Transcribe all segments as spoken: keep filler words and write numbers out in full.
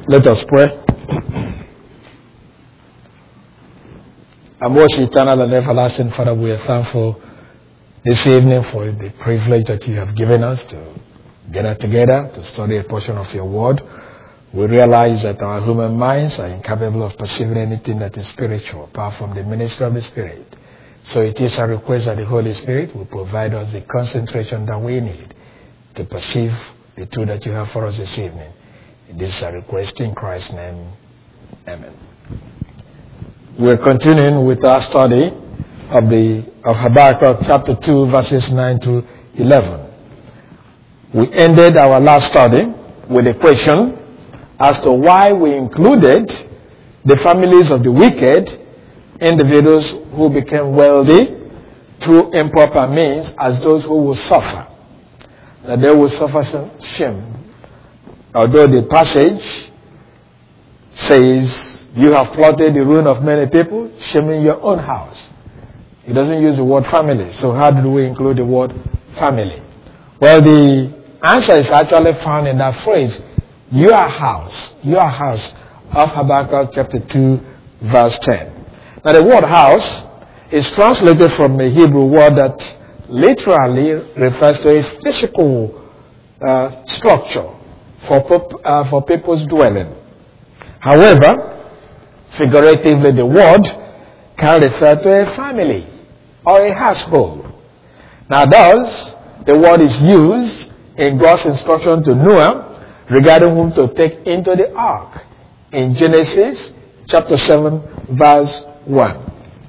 Let us pray. Our most eternal and everlasting Father, we are thankful this evening for the privilege that you have given us to gather together to study a portion of your word. We realize that our human minds are incapable of perceiving anything that is spiritual apart from the ministry of the Spirit. So it is a request that the Holy Spirit will provide us the concentration that we need to perceive the truth that you have for us this evening. This is a request in Christ's name. Amen. We're continuing with our study of the of Habakkuk chapter two, verses nine to eleven. We ended our last study with a question as to why we included the families of the wicked, individuals who became wealthy through improper means, as those who will suffer. That they will suffer some shame. Although the passage says, you have plotted the ruin of many people, shaming your own house. It doesn't use the word family. So how do we include the word family? Well, the answer is actually found in that phrase, your house, your house of Habakkuk chapter two, verse ten. Now the word house is translated from a Hebrew word that literally refers to a physical uh, structure for, uh, for people's dwelling. However, figuratively the word can refer to a family or a household. Now thus, the word is used in God's instruction to Noah regarding whom to take into the ark in Genesis chapter seven, verse one.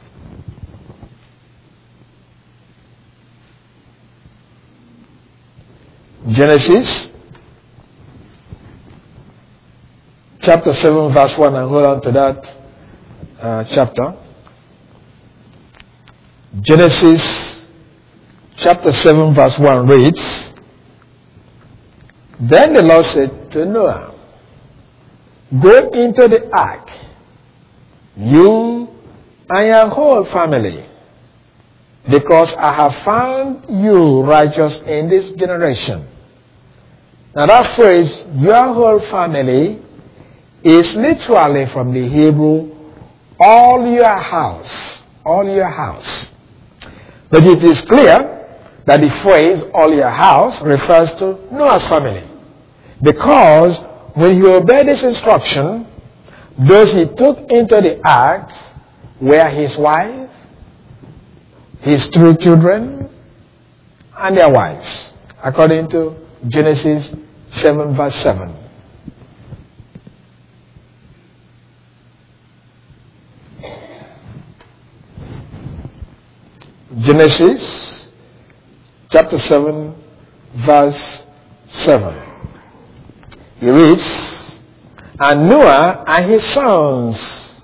Genesis chapter seven, verse one, and hold on to that uh, chapter. Genesis chapter seven, verse one reads, Then the Lord said to Noah, Go into the ark, you and your whole family, because I have found you righteous in this generation. Now that phrase, your whole family, is literally from the Hebrew, all your house, all your house. But it is clear that the phrase, all your house, refers to Noah's family. Because when he obeyed this instruction, those he took into the ark were his wife, his three children, and their wives, according to Genesis seven, verse seven. Genesis chapter seven, verse seven. He reads, And Noah and his sons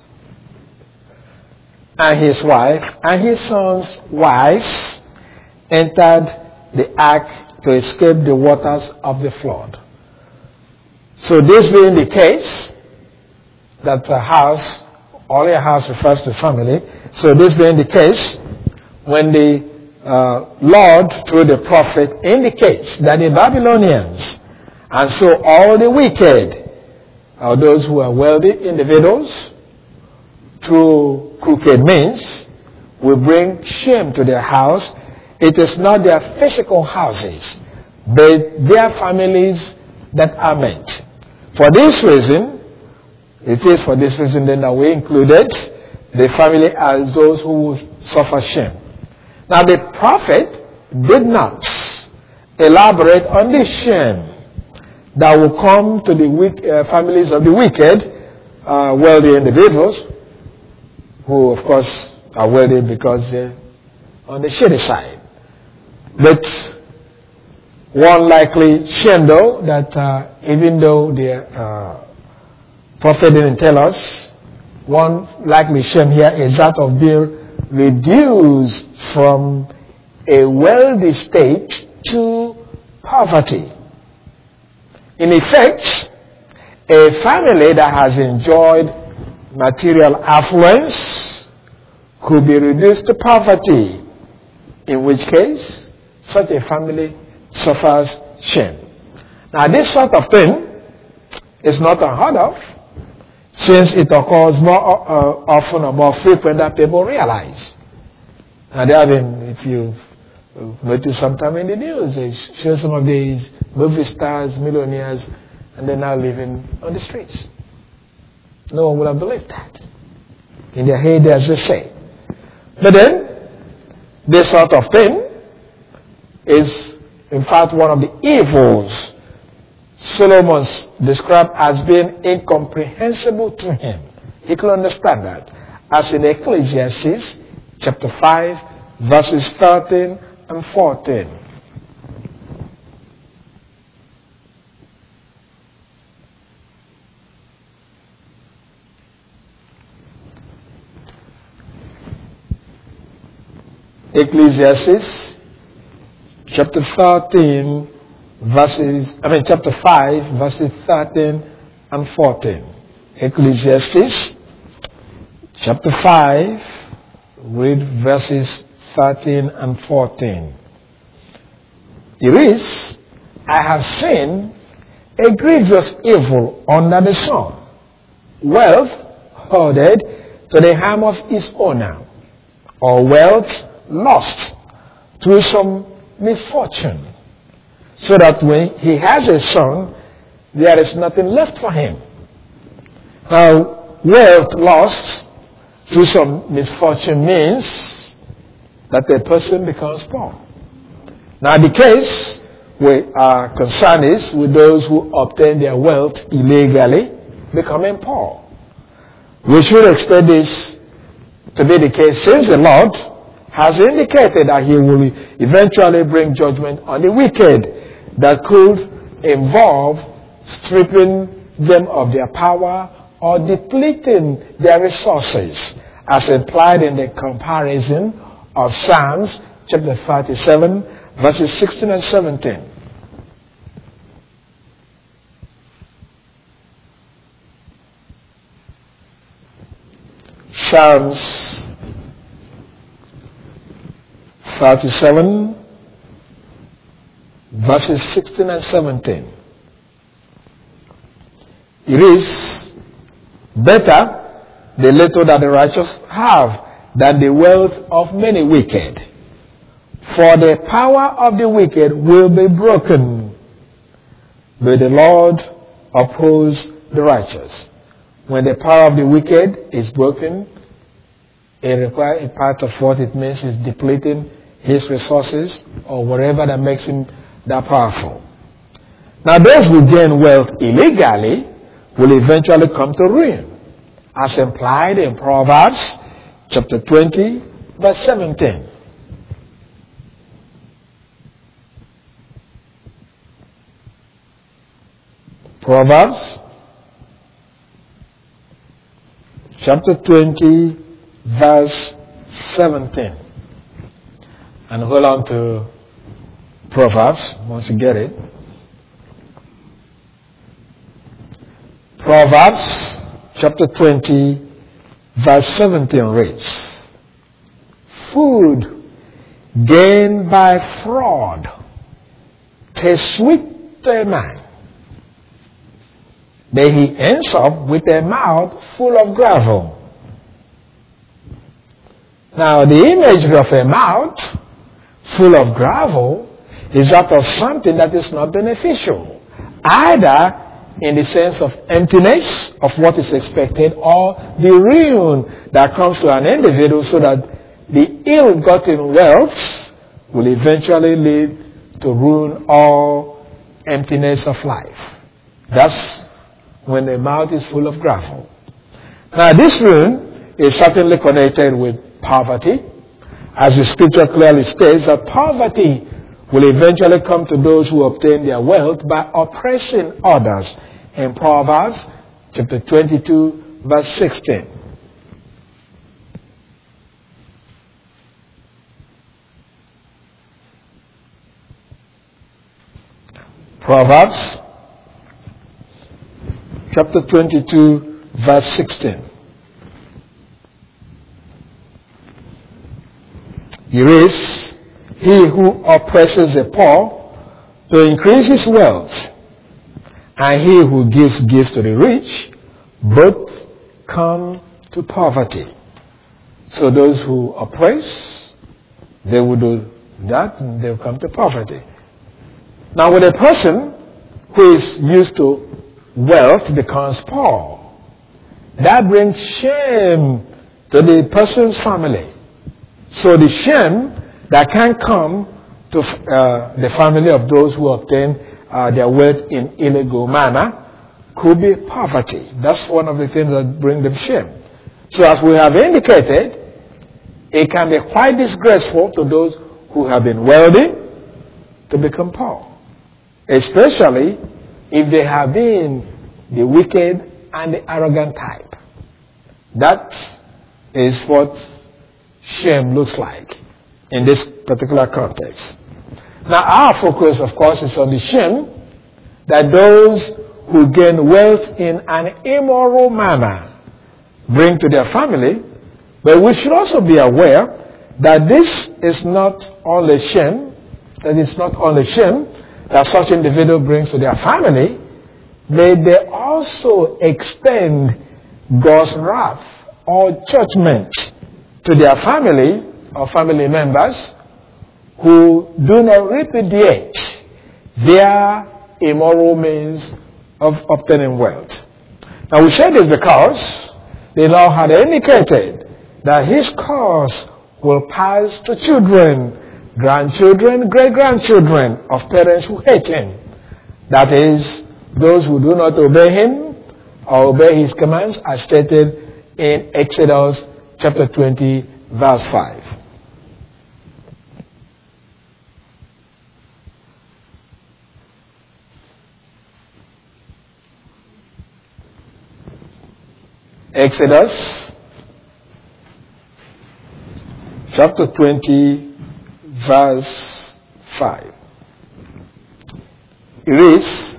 and his wife and his sons' wives entered the ark to escape the waters of the flood. So this being the case, that the house, all your house refers to family. So this being the case, when the uh, Lord, through the prophet, indicates that the Babylonians, and so all the wicked, are those who are wealthy individuals, through crooked means, will bring shame to their house. It is not their physical houses, but their families that are meant. For this reason, it is for this reason then that we included the family as those who will suffer shame. Now the prophet did not elaborate on this shame that will come to the weak, uh, families of the wicked, uh, wealthy individuals, who of course are wealthy because they're on the shady side. But one likely shame though, that uh, even though the uh, prophet didn't tell us, one likely shame here is that of being reduced from a wealthy state to poverty. In effect, a family that has enjoyed material affluence could be reduced to poverty, in which case such a family suffers shame. Now this sort of thing It's not unheard of, since it occurs more uh, often or more frequent than people realize. And there have been, if you've noticed sometime in the news, they show some of these movie stars, millionaires, and they're now living on the streets. No one would have believed that. In their heyday, as they say. But then, this sort of thing is, in fact, one of the evils Solomon described as being incomprehensible to him. He could understand that. As in Ecclesiastes chapter five, verses thirteen and fourteen. Ecclesiastes chapter thirteen, verses, I mean chapter five, verses thirteen and fourteen. Ecclesiastes chapter five, read verses thirteen and fourteen. It is, I have seen a grievous evil under the sun, wealth hoarded to the harm of its owner, or wealth lost through some misfortune, so that when he has a son, there is nothing left for him. Now, wealth lost through some misfortune means that a person becomes poor. Now, the case we are concerned is with those who obtain their wealth illegally becoming poor. We should expect this to be the case, since the Lord has indicated that he will eventually bring judgment on the wicked that could involve stripping them of their power or depleting their resources, as implied in the comparison of Psalms chapter thirty-seven, verses sixteen and seventeen. Psalms thirty-seven, verses sixteen and seventeen. It is better the little that the righteous have than the wealth of many wicked. For the power of the wicked will be broken, but the Lord upholds the righteous. When the power of the wicked is broken, it requires a part of what it means is depleting his resources or whatever that makes him that powerful. Now, those who gain wealth illegally will eventually come to ruin, as implied in Proverbs chapter twenty, verse seventeen. Proverbs chapter twenty, verse seventeen. And hold on to Proverbs once you get it. Proverbs chapter twenty, verse seventeen reads, food gained by fraud tastes sweet to a man, but he ends up with a mouth full of gravel. Now, the imagery of a mouth full of gravel is that of something that is not beneficial, either in the sense of emptiness of what is expected, or the ruin that comes to an individual, so that the ill-gotten wealth will eventually lead to ruin or emptiness of life. That's when the mouth is full of gravel. Now, this ruin is certainly connected with poverty, as the scripture clearly states that poverty will eventually come to those who obtain their wealth by oppressing others, in Proverbs chapter twenty-two, verse sixteen. Proverbs chapter twenty-two, verse sixteen. It is, he who oppresses the poor to increase his wealth, and he who gives gifts to the rich, both come to poverty. So those who oppress, they will do that and they'll come to poverty. Now when a person who is used to wealth becomes poor, that brings shame to the person's family. So the shame that can come to uh, the family of those who obtain uh, their wealth in illegal manner could be poverty. That's one of the things that bring them shame. So as we have indicated, it can be quite disgraceful to those who have been wealthy to become poor, especially if they have been the wicked and the arrogant type. That is what shame looks like in this particular context. Now our focus, of course, is on the shame that those who gain wealth in an immoral manner bring to their family, but we should also be aware that this is not only shame, that it's not only shame that such individual brings to their family, but they also extend God's wrath or judgment to their family or family members who do not repudiate their immoral means of obtaining wealth. Now we say this because the Lord had indicated that his curse will pass to children, grandchildren, great-grandchildren of parents who hate him. That is, those who do not obey him or obey his commands as stated in Exodus chapter twenty, verse five. Exodus chapter twenty, verse five. It reads,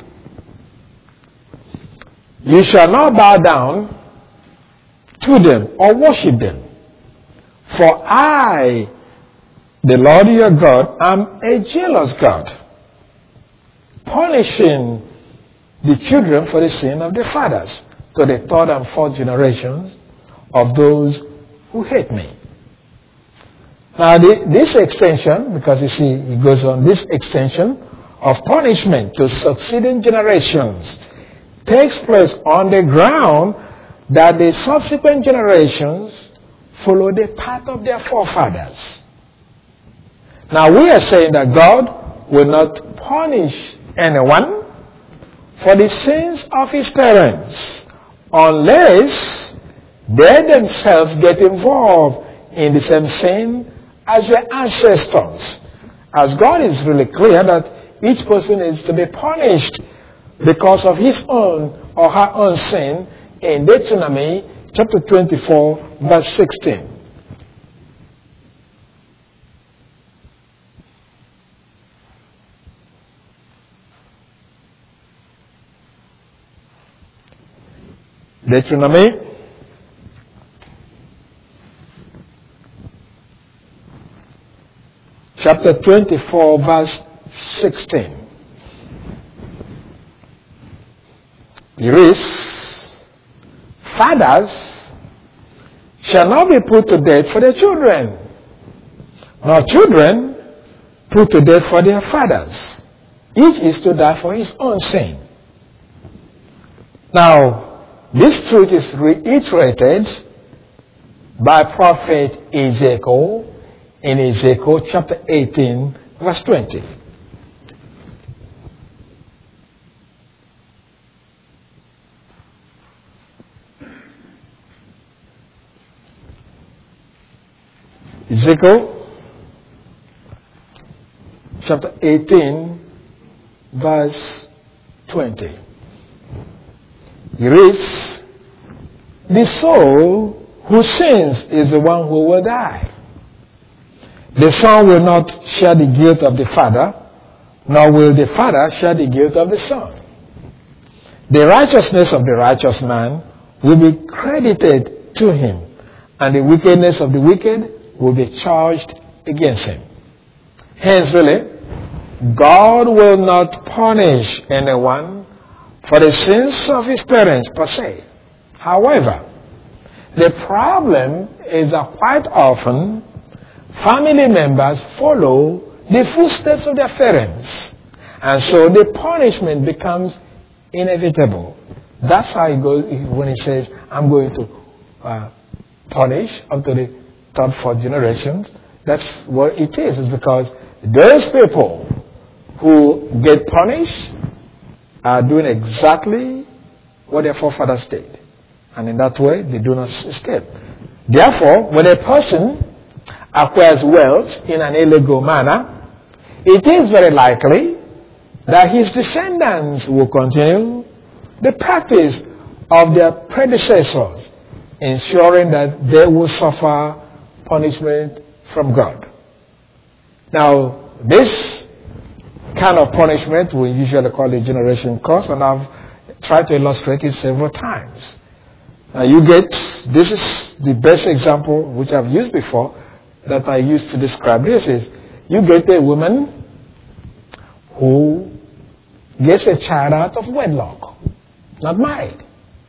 "You shall not bow down to them or worship them, for I, the Lord your God, am a jealous God, punishing the children for the sin of the fathers to the third and fourth generations of those who hate me." Now the, this extension, because you see it goes on, this extension of punishment to succeeding generations takes place on the ground that the subsequent generations follow the path of their forefathers. Now we are saying that God will not punish anyone for the sins of his parents unless they themselves get involved in the same sin as their ancestors. As God is really clear that each person is to be punished because of his own or her own sin in Deuteronomy chapter twenty-four, verse sixteen. Deuteronomy chapter twenty-four, verse sixteen. It reads, "Fathers shall not be put to death for their children, nor children put to death for their fathers. Each is to die for his own sin." Now, this truth is reiterated by prophet Ezekiel in Ezekiel chapter eighteen, verse twenty. Ezekiel chapter eighteen, verse twenty. It reads, "The soul who sins is the one who will die. The son will not share the guilt of the father, nor will the father share the guilt of the son. The righteousness of the righteous man will be credited to him, and the wickedness of the wicked will be charged against him." Hence, really, God will not punish anyone for the sins of his parents per se. However, the problem is that quite often family members follow the footsteps of their parents, and so the punishment becomes inevitable. That's how it goes when he says, I'm going to uh, punish up to the third, fourth generation. That's what it is. It's because those people who get punished are doing exactly what their forefathers did. And in that way, they do not escape. Therefore, when a person acquires wealth in an illegal manner, it is very likely that his descendants will continue the practice of their predecessors, ensuring that they will suffer punishment from God. Now, this kind of punishment we usually call a generation curse, and I've tried to illustrate it several times. Now you get, this is the best example which I've used before that I used to describe this is, you get a woman who gets a child out of wedlock, not married.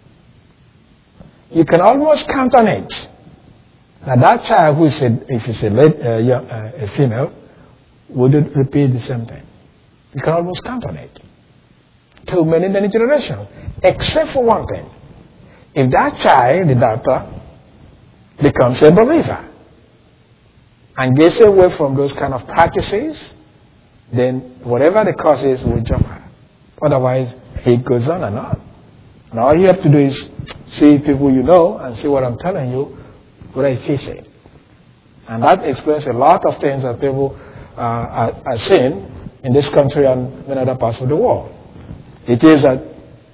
You can almost count on it. Now that child who is a, if it's a, uh, uh, a female, would repeat the same thing. You can almost count on it. Too many in any generation. Except for one thing. If that child, the daughter, becomes a believer and gets away from those kind of practices, then whatever the cause is will jump her. Otherwise, it goes on and on. And all you have to do is see people you know and see what I'm telling you, whether it fits it. And that explains a lot of things that people uh, are, are seeing in this country and in other parts of the world. It is that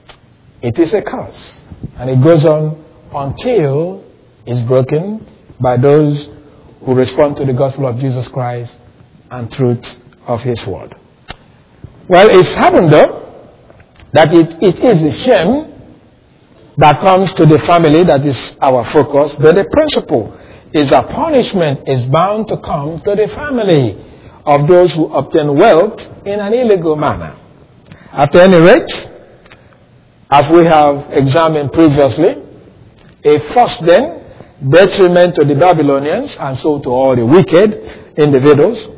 it is a curse. And it goes on until it's broken by those who respond to the gospel of Jesus Christ and truth of his word. Well, it's happened though that it, it is the shame that comes to the family that is our focus, but the principle is that punishment is bound to come to the family of those who obtain wealth in an illegal manner. At any rate, as we have examined previously, a first then detriment to the Babylonians and so to all the wicked individuals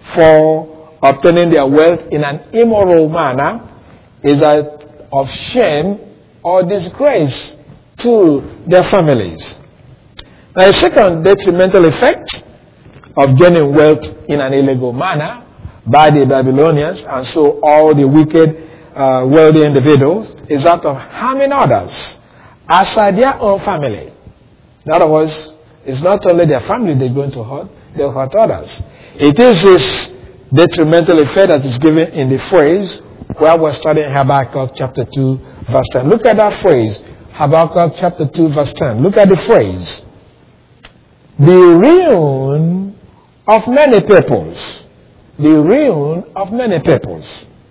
for obtaining their wealth in an immoral manner is that of shame or disgrace to their families. Now, a second detrimental effect of gaining wealth in an illegal manner by the Babylonians and so all the wicked uh, wealthy individuals is that of harming others outside their own family. In other words, it's not only their family they're going to hurt, they'll hurt others. It is this detrimental effect that is given in the phrase where we're studying Habakkuk chapter two verse ten. Look at that phrase, Habakkuk chapter two verse ten. Look at the phrase. The ruin of many peoples. The ruin of many peoples.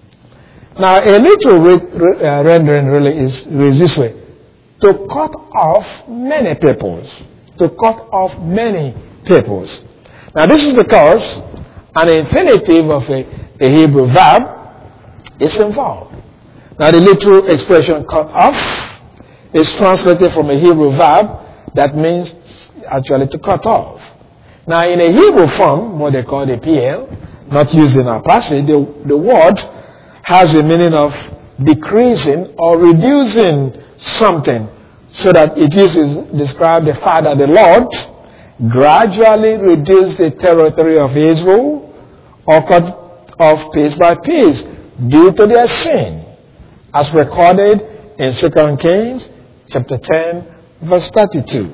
Now, a little re- re- uh, rendering really is, is this way. To cut off many peoples. To cut off many peoples. Now, this is because an infinitive of a, a Hebrew verb is involved. Now, the literal expression cut off is translated from a Hebrew verb that means actually to cut off. Now, in a Hebrew form, what they call the P L, not used in our passage, the, the word has the meaning of decreasing or reducing something, so that it uses describe the fact that the Lord gradually reduced the territory of Israel or cut off piece by piece due to their sin, as recorded in Second Kings chapter ten verse thirty-two.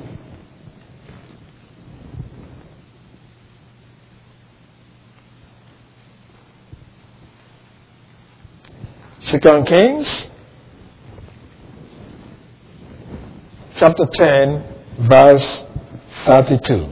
Second Kings chapter ten verse thirty-two.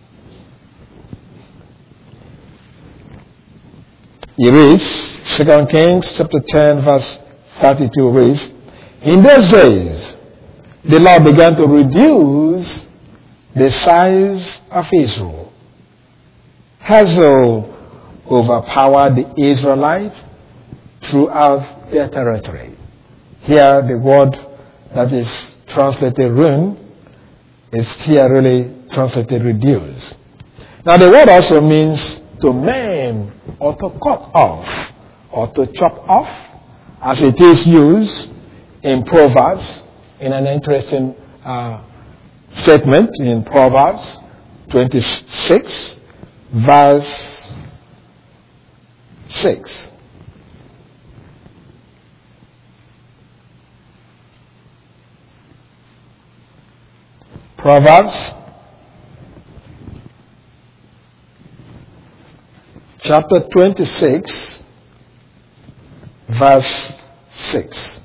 He reads, Second Kings chapter ten verse thirty-two reads, in those days the Lord began to reduce the size of Israel. Hazael overpowered the Israelites throughout their territory. Here, the word that is translated ruin is here really translated reduce. Now, the word also means to maim or to cut off or to chop off, as it is used in Proverbs in an interesting uh, statement in Proverbs twenty-six, verse six. Proverbs chapter twenty-six, verse six.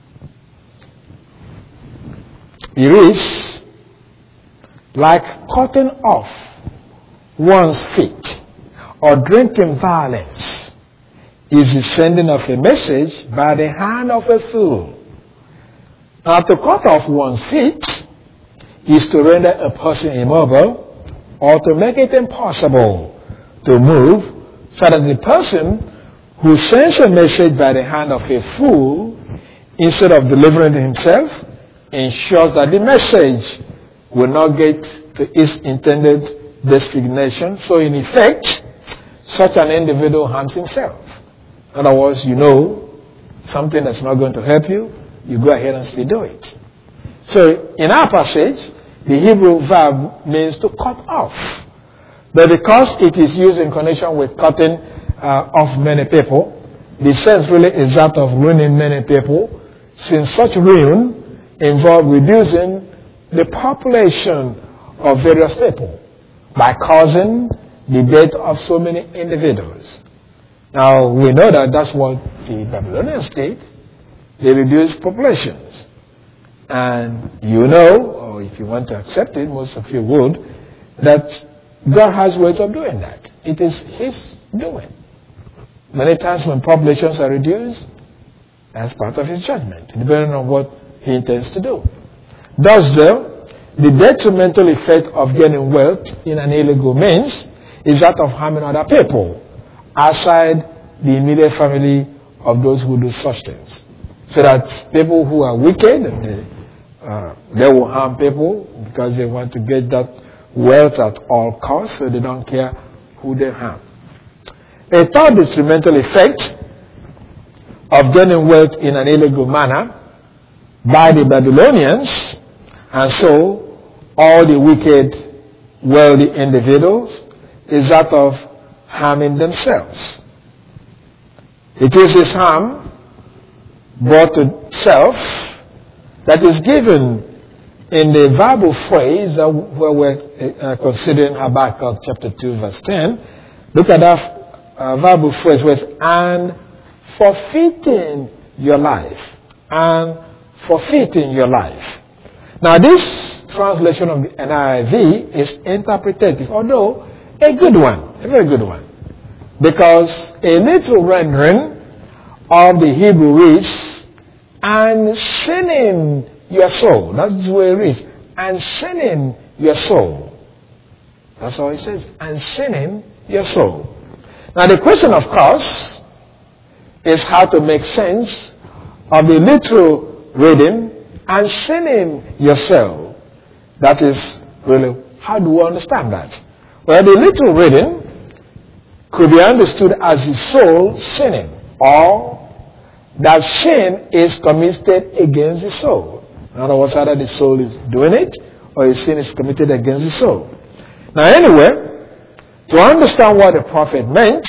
It reads, like cutting off one's feet or drinking violence is the sending of a message by the hand of a fool. Now, to cut off one's feet is to render a person immobile or to make it impossible to move, so that the person who sends a message by the hand of a fool, instead of delivering it himself, ensures that the message will not get to its intended destination. So in effect, such an individual harms himself. In other words, you know something that's not going to help you, you go ahead and still do it. So in our passage, the Hebrew verb means to cut off. But because it is used in connection with cutting uh, off many people, the sense really is that of ruining many people, since such ruin involves reducing the population of various people by causing the death of so many individuals. Now, we know that that's what the Babylonians did. They reduced populations. And you know, or if you want to accept it, most of you would, that God has ways of doing that. It is His doing. Many times when populations are reduced, that's part of His judgment, depending on what He intends to do. Thus, though, the detrimental effect of gaining wealth in an illegal means is that of harming other people outside the immediate family of those who do such things. So that people who are wicked, they, uh, they will harm people because they want to get that wealth at all costs, so they don't care who they harm. A third detrimental effect of gaining wealth in an illegal manner by the Babylonians, and so all the wicked, wealthy individuals, is that of harming themselves. It is this harm brought to self that is given in the verbal phrase uh, where we're uh, considering Habakkuk chapter two, verse ten. Look at that uh, verbal phrase with and forfeiting your life. And forfeiting your life. Now, this translation of the N I V is interpretative, although a good one, a very good one. Because a literal rendering of the Hebrew reads, and sinning your soul. That's the way it reads. And sinning your soul. That's all it says. And sinning your soul. Now, the question, of course, is how to make sense of the literal reading and sinning yourself. That is really, how do we understand that? Well, the literal reading could be understood as the soul sinning, or that sin is committed against the soul. In other words, either the soul is doing it, or the sin is committed against the soul. Now, anyway, to understand what the prophet meant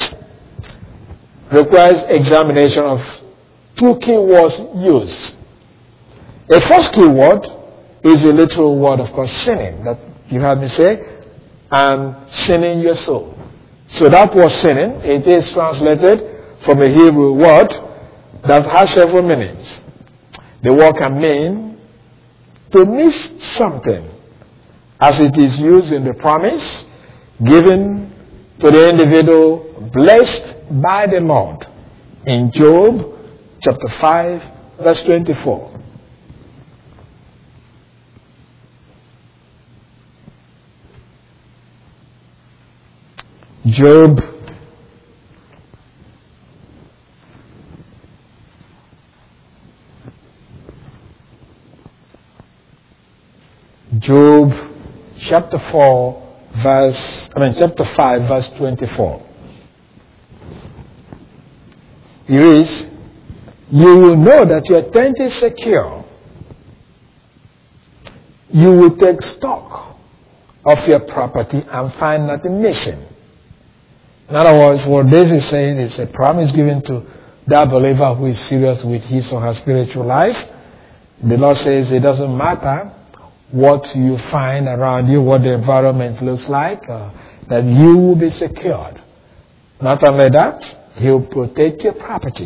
requires examination of two key words used. The first key word is the literal word, of course, sinning, that you heard me say, and sinning your soul. So that word sinning, it is translated from a Hebrew word that has several meanings. The word can mean to miss something, as it is used in the promise given to the individual blessed by the Lord in Job chapter five, verse twenty-four. Job Job chapter four, verse, I mean chapter five, verse twenty-four. It reads, you will know that your tent is secure. You will take stock of your property and find nothing missing. In other words, what this is saying is a promise given to that believer who is serious with his or her spiritual life. The Lord says it doesn't matter what you find around you, what the environment looks like, uh, that you will be secured. Not only that, He will protect your property.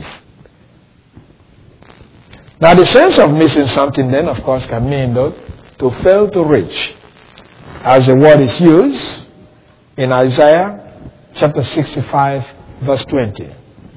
Now the sense of missing something then, of course, can mean though, to fail to reach. As the word is used in Isaiah chapter sixty-five, verse twenty.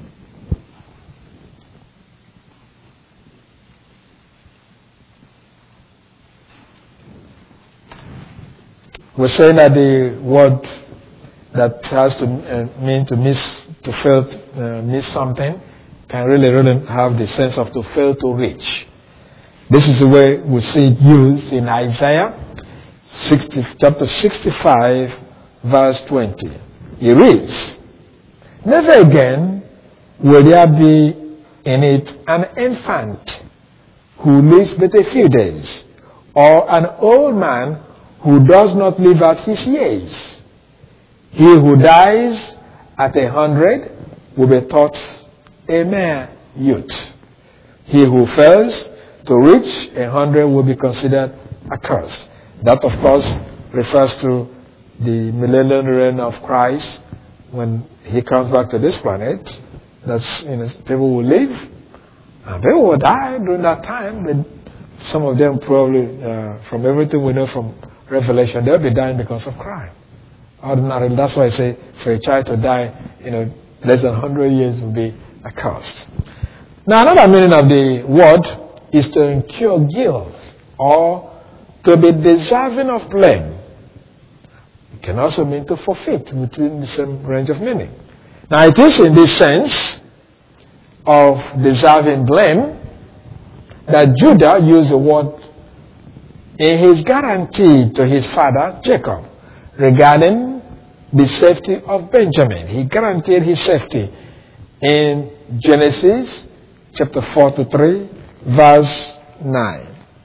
We're saying that the word that has to uh, mean to miss, to fail to uh, miss something, can really, really have the sense of to fail to reach. This is the way we see it used in Isaiah sixty, chapter sixty-five, verse twenty. It reads, never again will there be in it an infant who lives but a few days, or an old man who does not live out his years. He who dies at a hundred will be thought a mere youth. He who fails to reach a hundred will be considered accursed. That, of course, refers to the millennial reign of Christ when He comes back to this planet. That's, you know, people will live and people will die during that time. But some of them probably, uh, from everything we know from Revelation, they'll be dying because of crime. Ordinarily, that's why I say for a child to die, you know, less than one hundred years will be accursed. Now, another meaning of the word is to incur guilt or to be deserving of blame. It can also mean to forfeit within the same range of meaning. Now, it is in this sense of deserving blame that Judah used the word in his guarantee to his father Jacob regarding the safety of Benjamin. He guaranteed his safety in Genesis chapter forty-three, verse nine.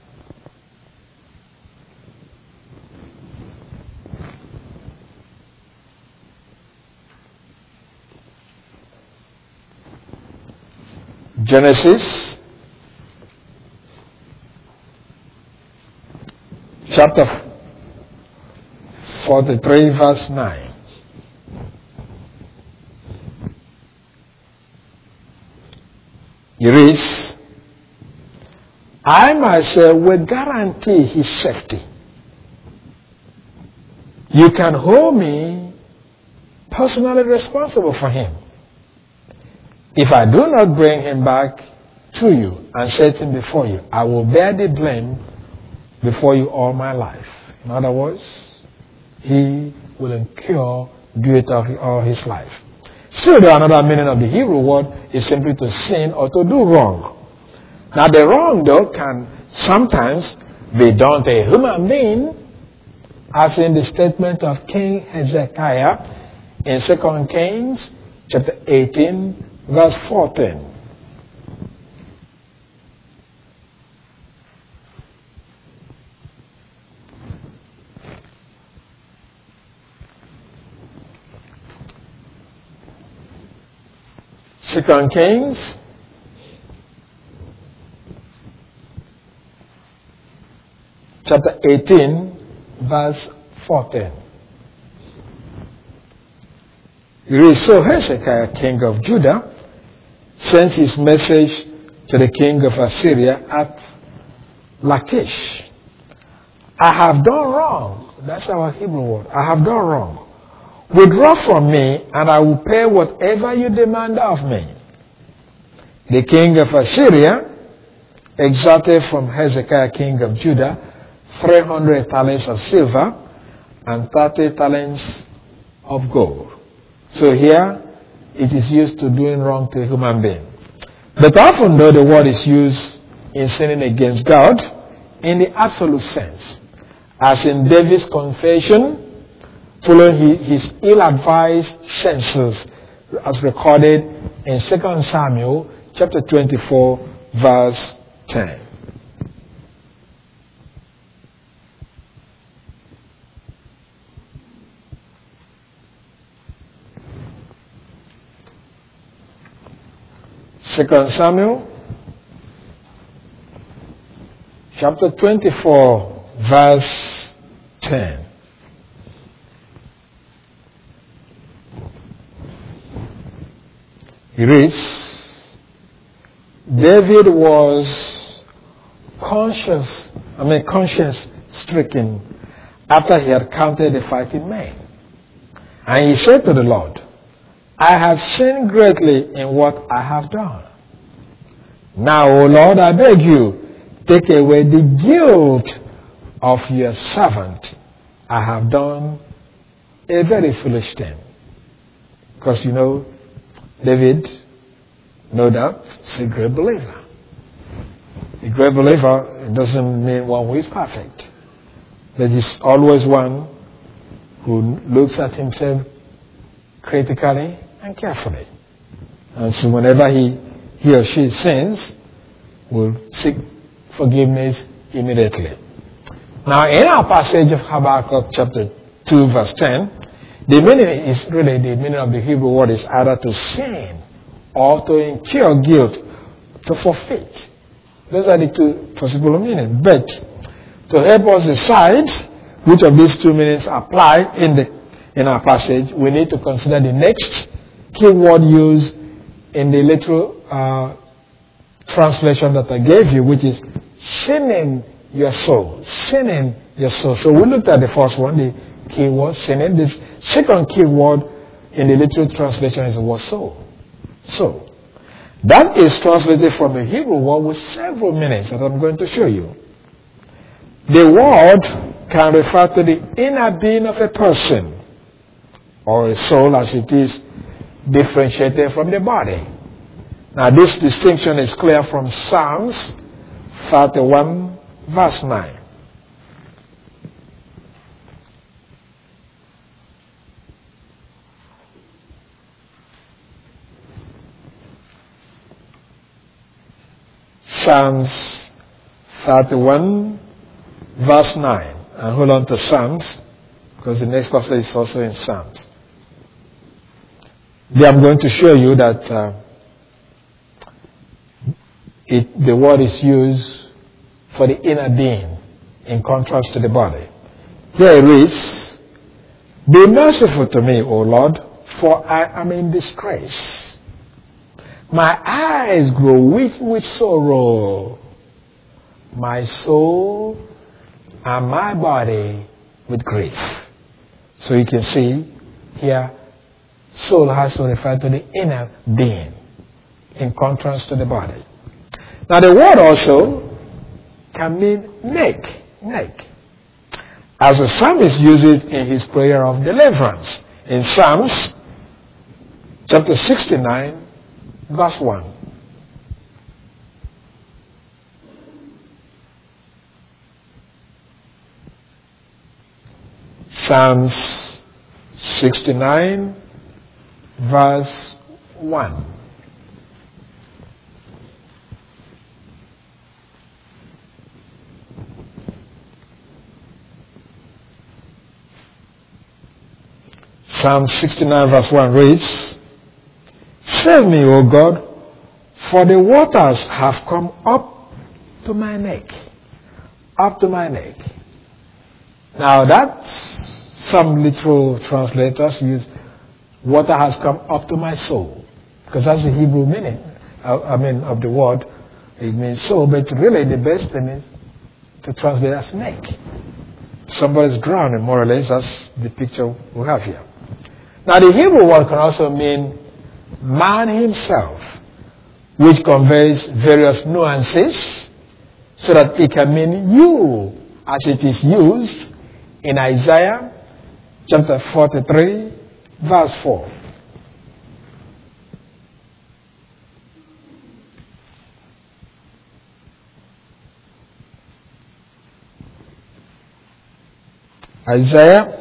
Genesis chapter forty-three, verse nine. It reads, I myself will guarantee his safety. You can hold me personally responsible for him. If I do not bring him back to you and set him before you, I will bear the blame before you all my life. In other words, he will incur guilt of all his life. Still, the another meaning of the Hebrew word is simply to sin or to do wrong. Now, the wrong, though, can sometimes be done to a human being, as in the statement of King Hezekiah in Second Kings chapter eighteen, verse fourteen. Second Kings chapter eighteen, verse fourteen. It is so Hezekiah, king of Judah, sent his message to the king of Assyria at Lachish. I have done wrong. That's our Hebrew word. I have done wrong. Withdraw from me, and I will pay whatever you demand of me. The king of Assyria exacted from Hezekiah, king of Judah, three hundred talents of silver and thirty talents of gold. So here, it is used to doing wrong to a human being. But often, though, the word is used in sinning against God in the absolute sense. as in David's confession, following his ill-advised censures, as recorded in Second Samuel chapter twenty-four, verse ten. Second Samuel chapter twenty-four, verse ten. He reads, David was conscious, I mean conscience stricken after he had counted the fighting men. And he said to the Lord, I have sinned greatly in what I have done. Now, O Lord, I beg you, take away the guilt of your servant. I have done a very foolish thing. Because you know, David, no doubt, is a great believer. A great believer, it doesn't mean one who is perfect. But he's always one who looks at himself critically and carefully. And so whenever he, he or she sins, will seek forgiveness immediately. Now in our passage of Habakkuk chapter two verse ten, the meaning is really, the meaning of the Hebrew word is either to sin or to incur guilt, to forfeit. Those are the two possible meanings. But to help us decide which of these two meanings apply in the in our passage, we need to consider the next key word used in the literal uh, translation that I gave you, which is sinning your soul. Sinning your soul. So we looked at the first one, the key word, sinning. The second key word in the literal translation is the word soul. So, that is translated from a Hebrew word with several meanings that I'm going to show you. The word can refer to the inner being of a person, or a soul as it is differentiated from the body. Now this distinction is clear from Psalms thirty-one verse nine. Psalms thirty-one verse nine. And hold on to Psalms, because the next passage is also in Psalms. There I'm going to show you that uh, it, the word is used for the inner being in contrast to the body. Here it reads, Be merciful to me, O Lord, for I am in distress. My eyes grow weak with sorrow, my soul and my body with grief. So you can see here, soul has to refer to the inner being in contrast to the body. Now the word also can mean neck, neck. As the psalmist uses it in his prayer of deliverance in Psalms chapter sixty-nine verse one. Psalms sixty-nine verse one. Psalm sixty-nine verse one reads, Save me, O God, for the waters have come up to my neck. Up to my neck. Now that, some literal translators use, water has come up to my soul. Because that's the Hebrew meaning, I mean, of the word. It means soul, but really the best thing is to translate as neck. Somebody's drowning, more or less, that's the picture we have here. Now the Hebrew word can also mean man himself, which conveys various nuances, so that it can mean you, as it is used in Isaiah chapter forty-three, verse four. Isaiah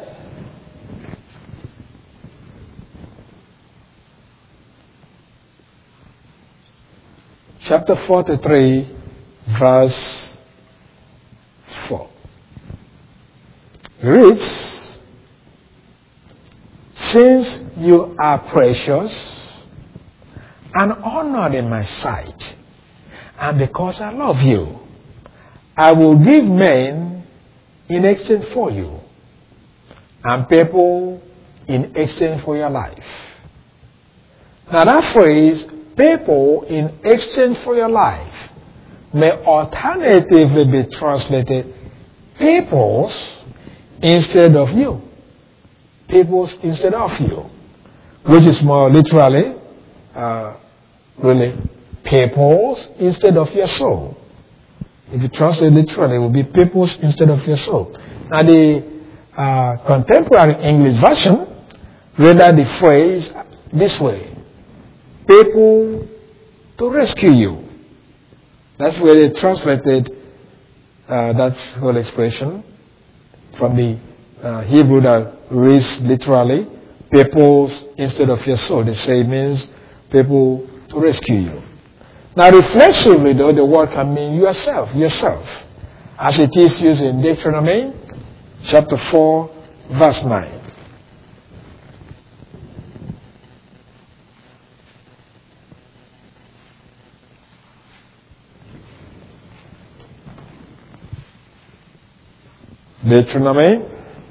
chapter forty-three, verse four. It reads, "Since you are precious and honored in my sight, and because I love you, I will give men in exchange for you, and people in exchange for your life." Now that phrase, "people in exchange for your life," may alternatively be translated peoples instead of you. Peoples instead of you. Which is more literally, uh, really, peoples instead of your soul. If you translate literally, it will be peoples instead of your soul. Now the uh, contemporary English version rendered the phrase this way: people to rescue you. That's where they translated uh, that whole expression from the uh, Hebrew that reads literally, peoples instead of your soul. They say it means people to rescue you. Now reflexively though, the word can mean yourself, yourself, as it is used in Deuteronomy chapter four, verse nine. Deuteronomy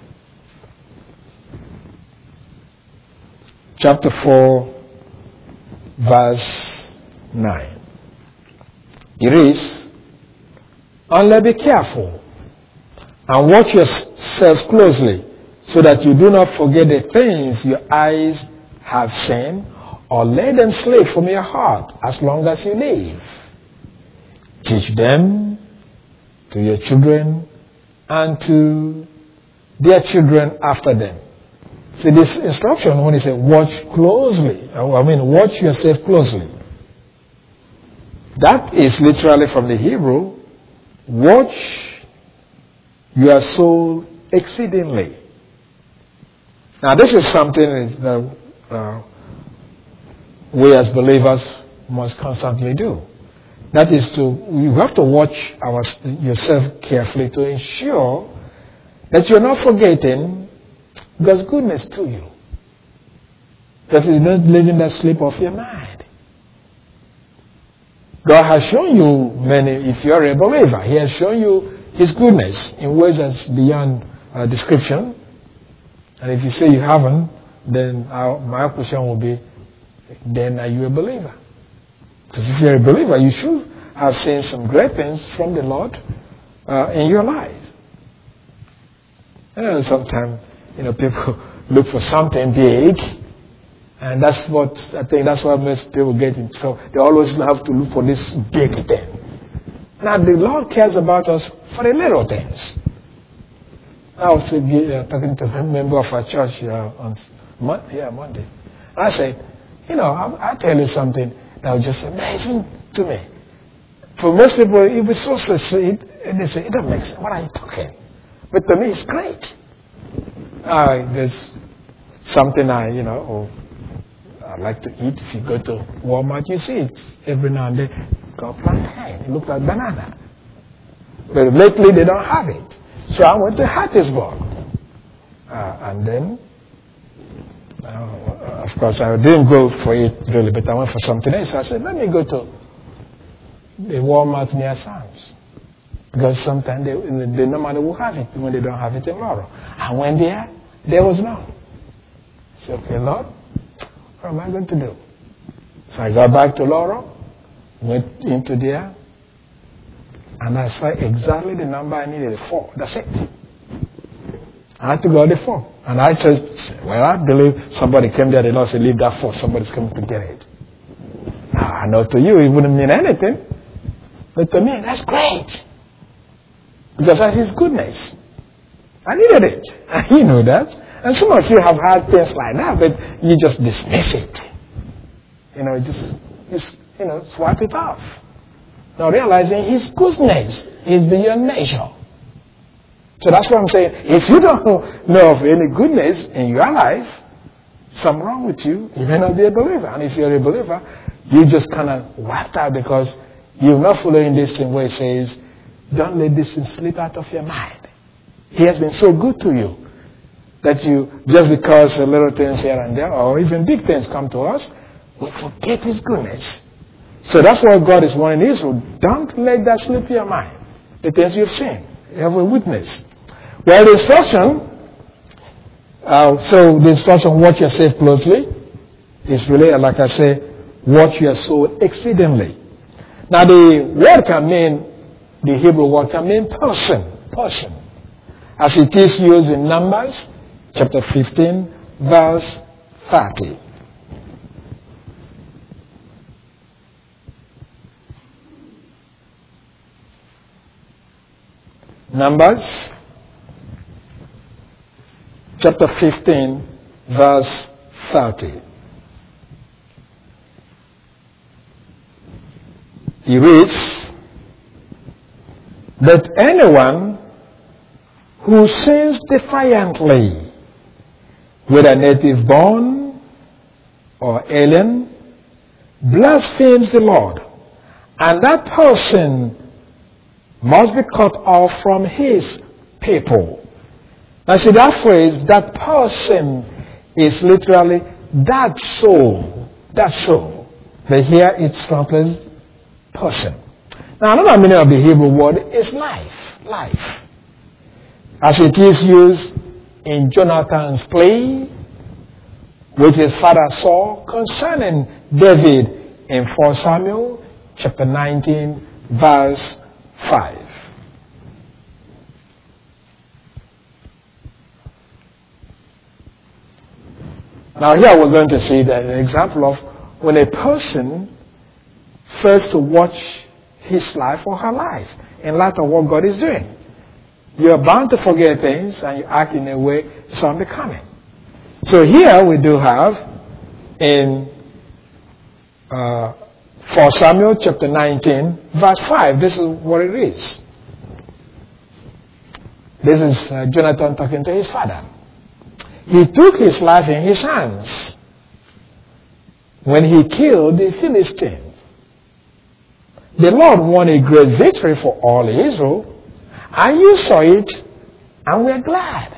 chapter four, verse nine. It is, "Only be careful and watch yourselves closely, so that you do not forget the things your eyes have seen, or let them slip from your heart as long as you live. Teach them to your children and to their children after them." See, this instruction, when it says watch closely, I mean watch yourself closely, that is literally from the Hebrew, watch your soul exceedingly. Now this is something that uh, we as believers must constantly do. That is to, you have to watch our, yourself carefully to ensure that you're not forgetting God's goodness to you. That you're not letting that slip off your mind. God has shown you many, if you're a believer, He has shown you His goodness in ways that's beyond uh, description. And if you say you haven't, then our, my question will be, then are you a believer? Because if you're a believer, you should have seen some great things from the Lord uh, in your life. And sometimes, you know, people look for something big, and that's what, I think that's what makes people get in trouble. They always have to look for this big thing. Now, the Lord cares about us for the little things. I was uh, talking to a member of our church uh, on Monday, yeah, Monday. I said, you know, I, I tell you something that was just amazing to me. For most people, it was so succinct, and they say, it doesn't make sense. What are you talking? But to me, it's great. Uh, there's something I, you know, or I like to eat. If you go to Walmart, you see it every now and then. Called plantain. It looks like banana. But lately, they don't have it. So I went to Hattiesburg. Uh, and then, uh, of course, I didn't go for it really, but I went for something else. So I said, let me go to the Walmart near Sam's. Because sometimes they, they normally will have it when they don't have it in Laurel. I went there, there was none. I said, okay, Lord, what am I going to do? So I got back to Laurel, went into there, and I saw exactly the number I needed, four. That's it. I had to go to four. And I said, well, I believe somebody came there, the Lord said, leave that four, somebody's coming to get it. Now, I know to you it wouldn't mean anything, but to me, that's great. Because that's His goodness. I needed it. And you know that. And some of you have had things like that, but you just dismiss it. You know, just, just you know, swipe it off. Now realizing His goodness is beyond measure So that's what I'm saying. If you don't know of any goodness in your life, something wrong with you, you may not be a believer. And if you're a believer, you just kind of wiped out because you're not following this thing where it says, don't let this thing slip out of your mind. He has been so good to you that you, just because little things here and there, or even big things come to us, we forget His goodness. So that's what God is warning Israel. Don't let that slip your mind. The things you've seen. You have a witness. Well, the instruction, uh, so the instruction, watch yourself closely, is really, like I say, watch your soul exceedingly. Now, the word can mean, the Hebrew word can mean person, person. As it is used in Numbers, chapter fifteen, verse thirty. Numbers, chapter fifteen, verse thirty. He reads, "But anyone who sins defiantly, whether native born or alien, blasphemes the Lord, and that person must be cut off from his people." Now see that phrase, that person, is literally that soul, that soul. But here it's translated person. Now another meaning of the Hebrew word is life, life. As it is used in Jonathan's plea with his father Saul concerning David in First Samuel chapter nineteen, verse five. Now here we're going to see that an example of when a person fails to watch his life or her life in light of what God is doing. You're bound to forget things and you act in a way it's unbecoming. So here we do have in uh, First Samuel chapter nineteen, verse five. This is what it is. This is uh, Jonathan talking to his father. He took his life in his hands when he killed the Philistine. The Lord won a great victory for all Israel, and you saw it and were glad.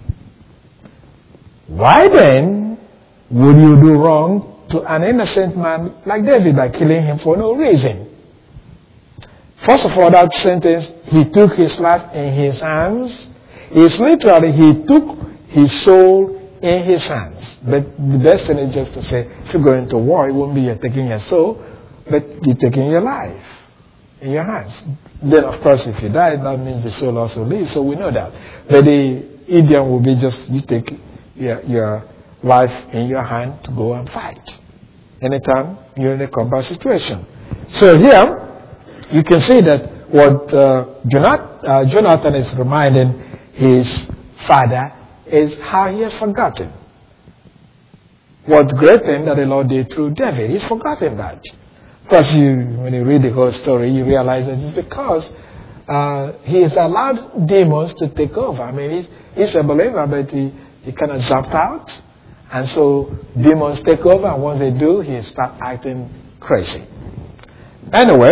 Why then would you do wrong to an innocent man like David by killing him for no reason? First of all, that sentence, he took his life in his hands, is literally he took his soul in his hands. But the best thing is just to say, if you go into war, it won't be you're taking your soul, but you're taking your life in your hands. Then, of course, if you die, that means the soul also leaves, so we know that. But the idiom will be just you take your, your life in your hand to go and fight anytime you're in a combat situation. So here, you can see that what uh, Jonathan, uh, Jonathan is reminding his father is how he has forgotten what great thing that the Lord did through David. He's forgotten that. Because you, when you read the whole story, you realize that it's because uh, he has allowed demons to take over. I mean, he's, he's a believer, but he, he kind of zapped out. And so demons take over, and once they do, he starts acting crazy. Anyway,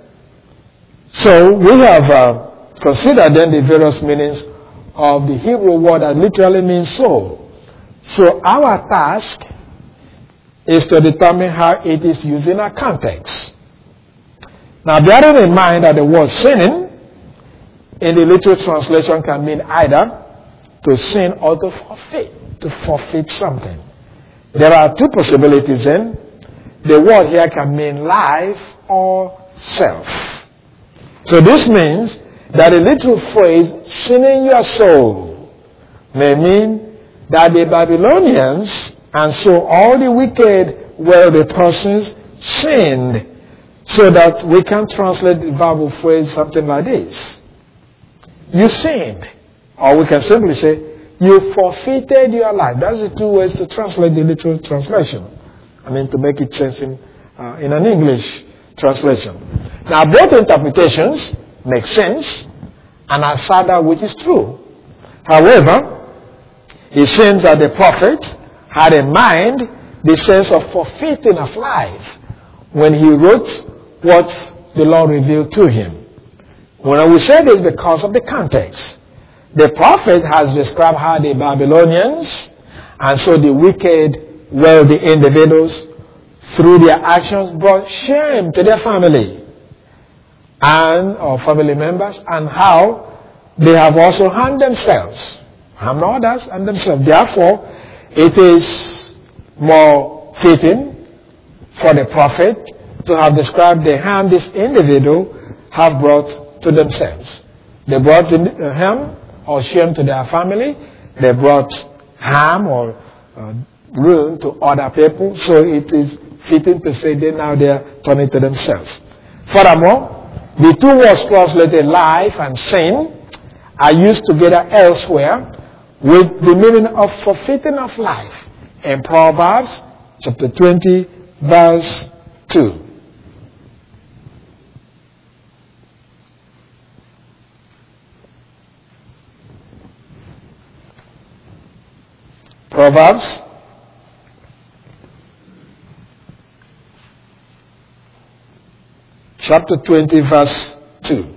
so we have uh, considered then the various meanings of the Hebrew word that literally means soul. So our task is to determine how it is used in a context. Now, bearing in mind that the word sinning in the literal translation can mean either to sin or to forfeit, to forfeit something. There are two possibilities then. The word here can mean life or self. So this means that the literal phrase, sinning your soul, may mean that the Babylonians and so all the wicked worldly persons sinned, so that we can translate the Bible phrase something like this. You sinned. Or we can simply say, you forfeited your life. That's the two ways to translate the literal translation. I mean, to make it sense in, uh, in an English translation. Now, both interpretations make sense, and assert that which is true. However, it seems that the prophet had in mind the sense of forfeiting of life when he wrote what the Lord revealed to him. When we say this because of the context. The prophet has described how the Babylonians and so the wicked, wealthy individuals through their actions brought shame to their family and or family members, and how they have also harmed themselves, harmed others and themselves. Therefore, it is more fitting for the prophet to have described the harm this individual have brought to themselves. They brought harm or shame to their family. They brought harm or uh, ruin to other people. So it is fitting to say they now they are turning to themselves. Furthermore, the two words translated life and sin are used together elsewhere with the meaning of forfeiting of life in Proverbs chapter twenty verse two. Proverbs chapter twenty verse two.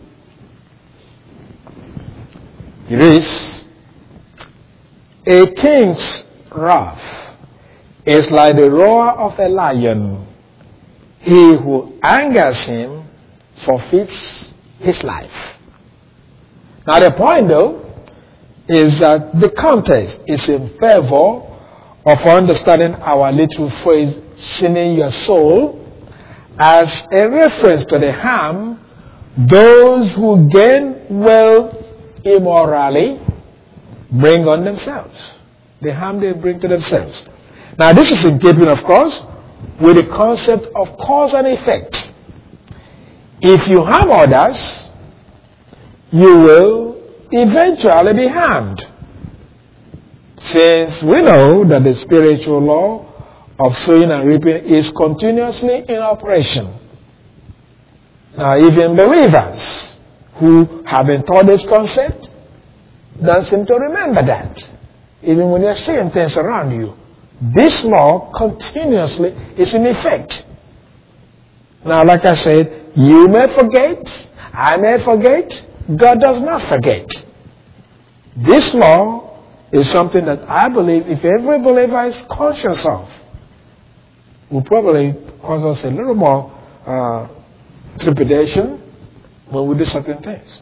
It is, a king's wrath is like the roar of a lion. He who angers him forfeits his life. Now the point though is that the context is in favor of understanding our little phrase, sinning your soul, as a reference to the harm those who gain wealth immorally bring on themselves. The harm they bring to themselves. Now this is in keeping, of course, with the concept of cause and effect. If you harm others, you will eventually be harmed. Since we know that the spiritual law of sowing and reaping is continuously in operation. Now even believers who haven't taught this concept don't seem to remember that. Even when you're seeing things around you, this law continuously is in effect. Now like I said, you may forget, I may forget, God does not forget. This law is something that I believe if every believer is conscious of, will probably cause us a little more uh, trepidation when we do certain things.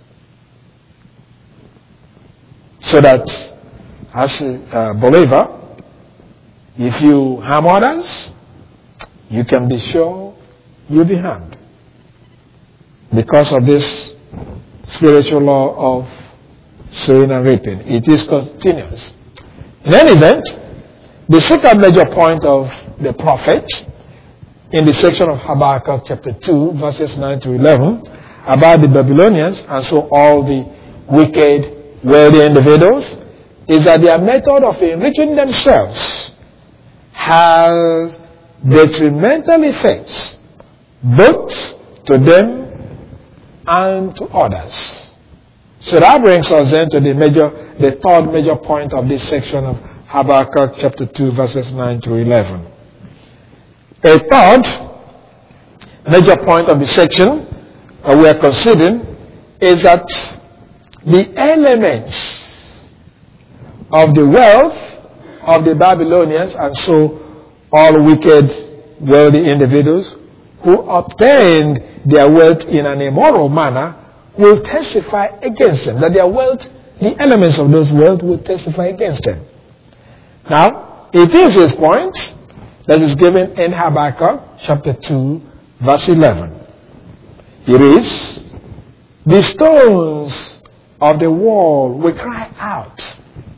So that as a believer, if you harm others, you can be sure you'll be harmed. Because of this spiritual law of sowing and reaping. It is continuous. In any event, the second major point of the prophet in the section of Habakkuk chapter two verses nine to eleven about the Babylonians and so all the wicked, wealthy individuals is that their method of enriching themselves has detrimental effects both to them and to others. So that brings us then to the major, the third major point of this section of Habakkuk chapter two verses nine to eleven. A third major point of the section that we are considering is that the elements of the wealth of the Babylonians and so all wicked, wealthy individuals who obtained their wealth in an immoral manner will testify against them. That their wealth, the elements of those wealth will testify against them. Now, it is this point that is given in Habakkuk chapter two verse eleven. It is, the stones of the wall will cry out,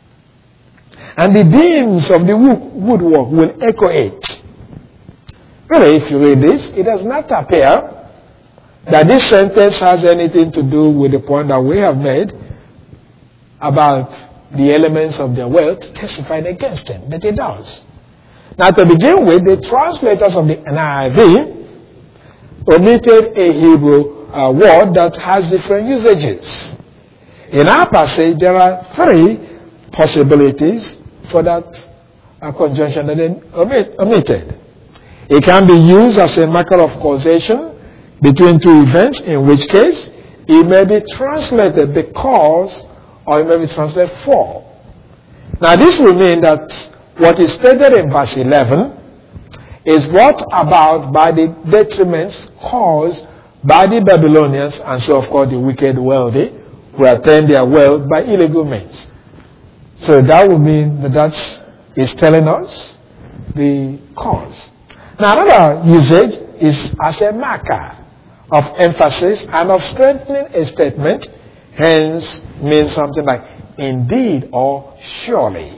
and the beams of the woodwork will echo it. Really, if you read this, it does not appear that this sentence has anything to do with the point that we have made about the elements of their wealth testifying against them, but it does. Now to begin with, the translators of the N I V omitted a Hebrew uh, word that has different usages. In our passage, there are three possibilities for that uh, conjunction that they omit, omitted. It can be used as a marker of causation between two events, in which case it may be translated because, or it may be translated for. Now this will mean that what is stated in verse eleven is brought about by the detriments caused by the Babylonians, and so of course the wicked wealthy, who attain their wealth by illegal means. So that would mean that that is telling us the cause. Now another usage is as a marker of emphasis and of strengthening a statement, hence means something like indeed or surely.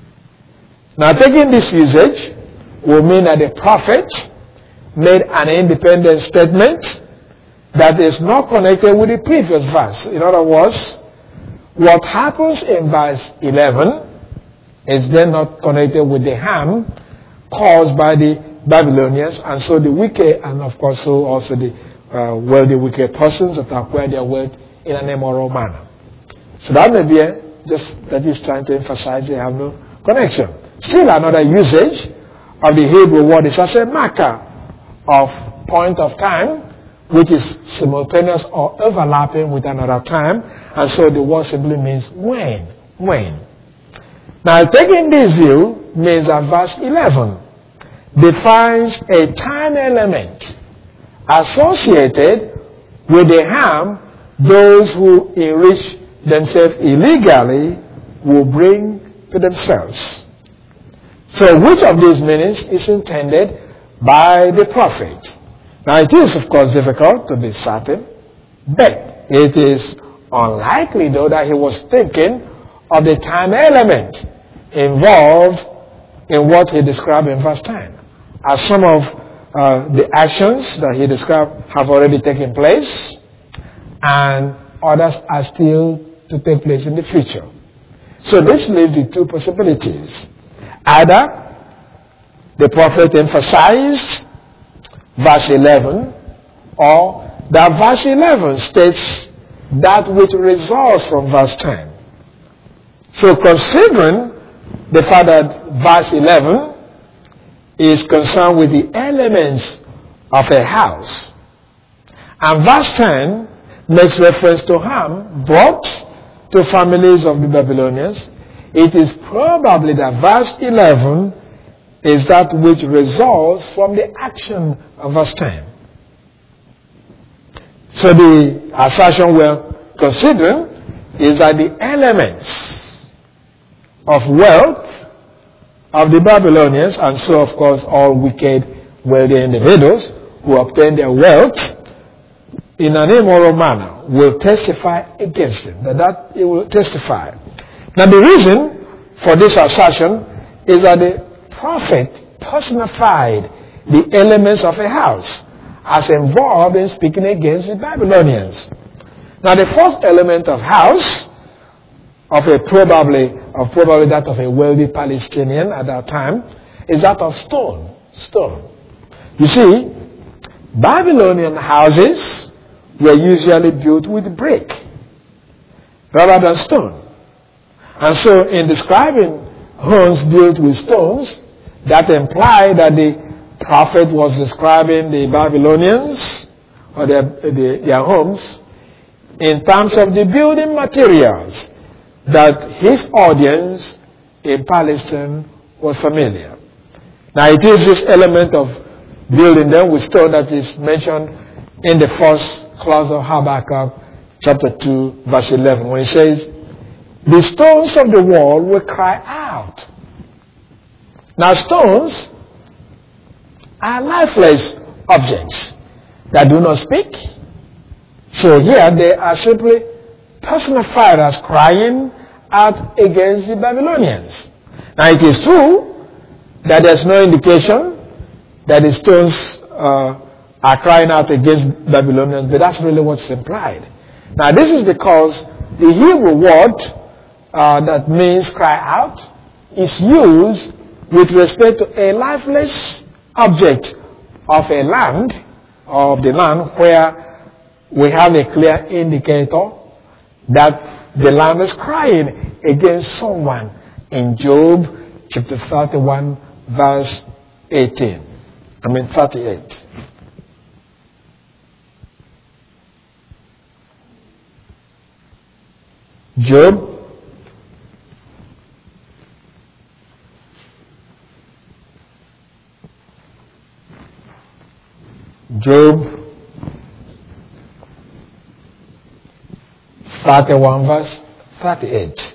Now taking this usage will mean that the prophet made an independent statement that is not connected with the previous verse. In other words, what happens in verse eleven is then not connected with the harm caused by the Babylonians, and so the wicked, and of course so also the uh, wealthy wicked persons that acquire their wealth in an immoral manner. So that may be a, just that is trying to emphasize they have no connection. Still another usage of the Hebrew word is as a marker of point of time, which is simultaneous or overlapping with another time, and so the word simply means when. When. Now taking this view means that verse eleven defines a time element associated with the harm those who enrich themselves illegally will bring to themselves. So which of these meanings is intended by the prophet? Now it is of course difficult to be certain, but it is unlikely though that he was thinking of the time element involved in what he described in verse ten. As some of uh, the actions that he described have already taken place, and others are still to take place in the future. So this leaves the two possibilities. Either the prophet emphasized verse eleven, or that verse eleven states that which results from verse ten. So considering the fact that verse eleven is concerned with the elements of a house, and verse ten makes reference to harm brought to families of the Babylonians, it is probably that verse eleven is that which results from the action of verse ten. So the assertion we're considering is that the elements of wealth of the Babylonians, and so of course all wicked, wealthy individuals who obtain their wealth in an immoral manner, will testify against him. That, that it will testify. Now the reason for this assertion is that the prophet personified the elements of a house as involved in speaking against the Babylonians. Now the first element of house of a probably of probably that of a wealthy Palestinian at that time is that of stone. Stone. You see, Babylonian houses were usually built with brick rather than stone. And so in describing homes built with stones, that implied that the prophet was describing the Babylonians or their, their, their homes in terms of the building materials that his audience in Palestine was familiar. Now it is this element of building them with stone that is mentioned in the first clause of Habakkuk chapter two verse eleven, when it says, the stones of the wall will cry out. Now stones are lifeless objects that do not speak. So here they are simply personified as crying out against the Babylonians. Now it is true that there's no indication that the stones uh, are crying out against Babylonians, but that's really what's implied. Now this is because the Hebrew word uh, that means cry out is used with respect to a lifeless object of a land, of the land where we have a clear indicator that the land is crying against someone in Job chapter thirty-one, verse eighteen. I mean thirty-eight. Job Job thirty-one, verse thirty-eight.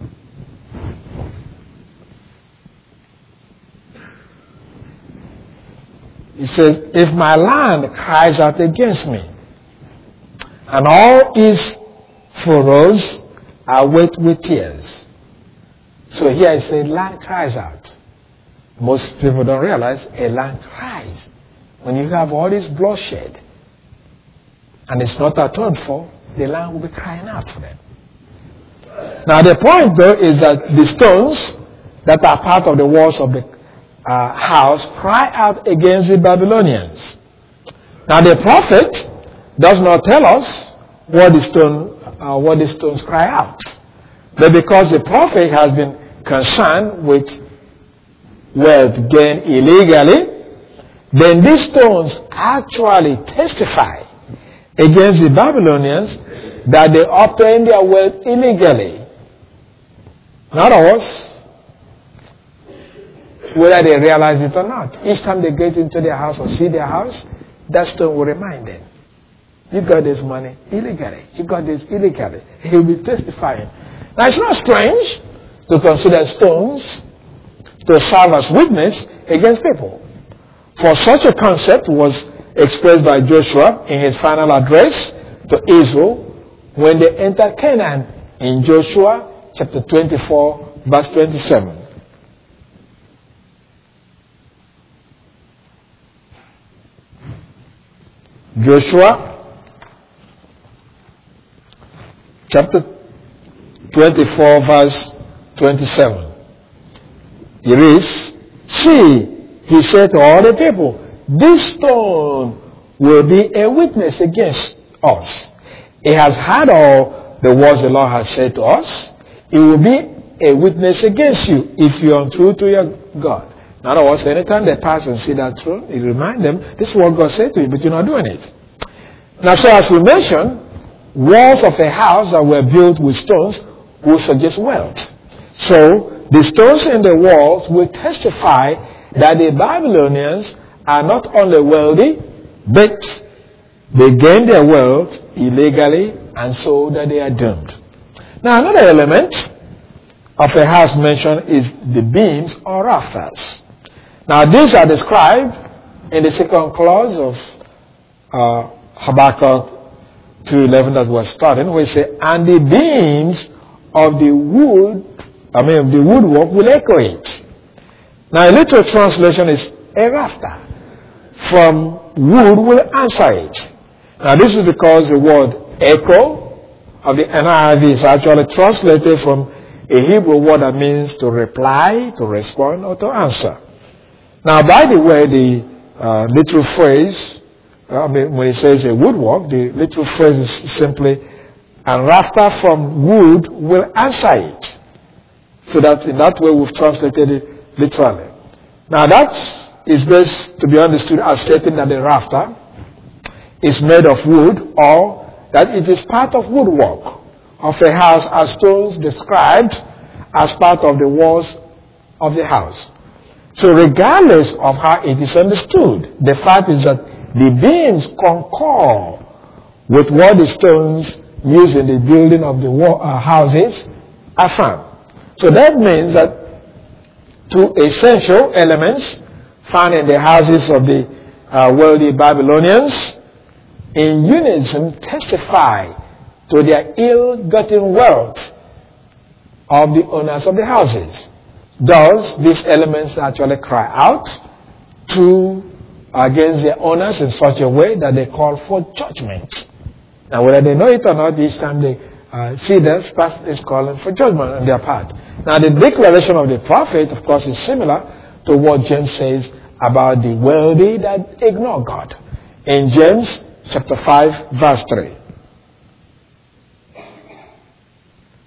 It says, if my land cries out against me, and all its furrows are wet with tears. So here I say land cries out. Most people don't realize a land cries. When you have all this bloodshed, and it's not atoned for, the land will be crying out for them. Now the point though is that the stones that are part of the walls of the uh, house cry out against the Babylonians. Now the prophet does not tell us what the stone, uh, what the stones cry out, but because the prophet has been concerned with wealth gained illegally, then these stones actually testify against the Babylonians that they obtained their wealth illegally. In other words, whether they realize it or not, each time they get into their house or see their house, that stone will remind them, you got this money illegally. You got this illegally. He will be testifying. Now it's not strange to consider stones to serve as witness against people. For such a concept was expressed by Joshua in his final address to Israel when they entered Canaan in Joshua chapter twenty-four, verse twenty-seven. Joshua chapter twenty-four, verse twenty-seven. It reads, see, he said to all the people, this stone will be a witness against us. It has heard all the words the Lord has said to us. It will be a witness against you if you are untrue to your God. In other words, anytime they pass and see that truth, it reminds them, this is what God said to you, but you're not doing it. Now, so as we mentioned, walls of a house that were built with stones will suggest wealth. So, the stones in the walls will testify that the Babylonians are not only wealthy, but they gain their wealth illegally, and so that they are doomed. Now, another element of a house mentioned is the beams or rafters. Now, these are described in the second clause of uh, Habakkuk two eleven that was starting, where it says, and the beams of the wood, I mean, of the woodwork will echo it. Now, a literal translation is a rafter from wood will answer it. Now, this is because the word echo of the N I V is actually translated from a Hebrew word that means to reply, to respond, or to answer. Now, by the way, the uh, literal phrase, I mean, when it says a woodwork, the literal phrase is simply, and rafter from wood will answer it. So that in that way we've translated it literally. Now that is best to be understood as stating that the rafter is made of wood, or that it is part of woodwork of a house as stones described as part of the walls of the house. So regardless of how it is understood, the fact is that the beams concur with what the stones used in the building of the wall, uh, houses affirm. So that means that two essential elements found in the houses of the uh, wealthy Babylonians in unison testify to their ill-gotten wealth of the owners of the houses. Thus, these elements actually cry out to against their owners in such a way that they call for judgment. Now, whether they know it or not, each time they uh, see them, that is calling for judgment on their part. Now, the declaration of the prophet, of course, is similar to what James says about the wealthy that ignore God. In James chapter five, verse three.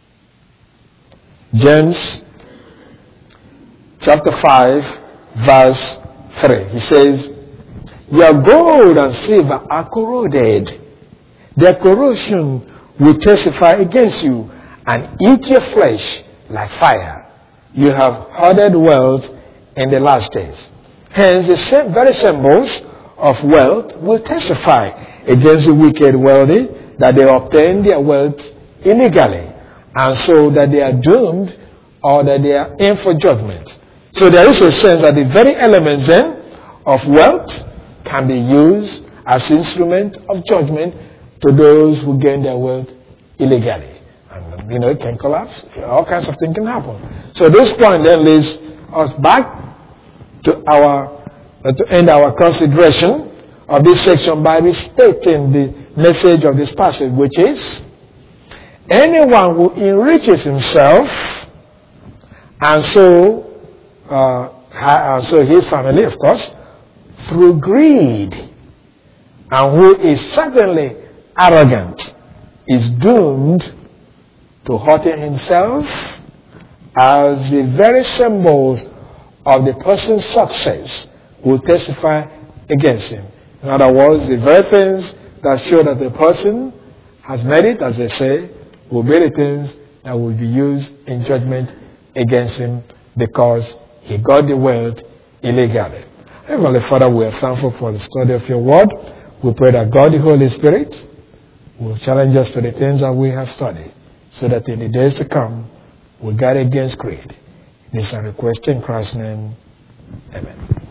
James chapter five, verse three. He says, your gold and silver are corroded. Their corrosion will testify against you and eat your flesh like fire. You have hoarded wealth in the last days. Hence, the same, very symbols of wealth will testify against the wicked wealthy that they obtain their wealth illegally, and so that they are doomed or that they are in for judgment. So there is a sense that the very elements then of wealth can be used as instrument of judgment to those who gain their wealth illegally. And, you know, it can collapse. All kinds of things can happen. So this point then leads us back to our, uh, to end our consideration of this section by restating the message of this passage, which is, anyone who enriches himself and so, uh, and so his family, of course, through greed, and who is certainly arrogant, is doomed to hurting himself, as the very symbols of the person's success will testify against him. In other words, the very things that show that the person has made it, as they say, will be the things that will be used in judgment against him because he got the wealth illegally. Heavenly Father, we are thankful for the study of your word. We pray that God, the Holy Spirit, will challenge us to the things that we have studied, so that in the days to come, we'll guard against greed. This is a request in Christ's name. Amen.